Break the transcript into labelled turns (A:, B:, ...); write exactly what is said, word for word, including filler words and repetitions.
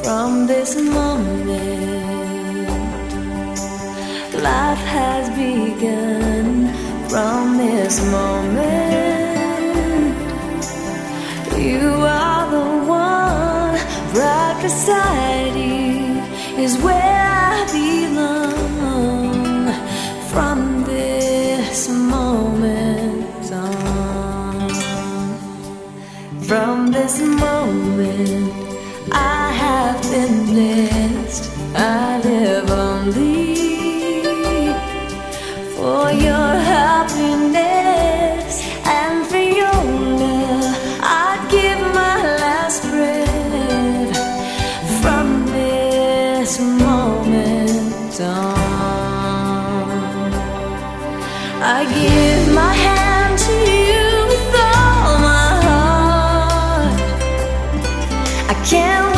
A: From this moment, life has begun. From this moment, you are the one. Right beside you is where I belong. From this moment on, from this moment, I have been blessed. I live only for your happiness and for your love. I'd give my last breath. From this moment on, I give my hand to you with all my heart. I can't